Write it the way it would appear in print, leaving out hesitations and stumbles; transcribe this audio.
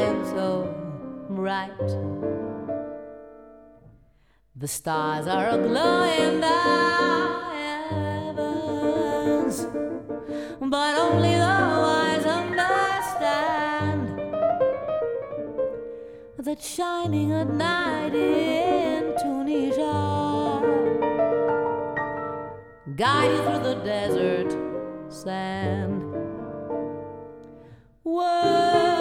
shine so bright. The stars are aglow in the heavens, but only the wise understand that shining at night in Tunisia guide you through the desert sand. Whoa.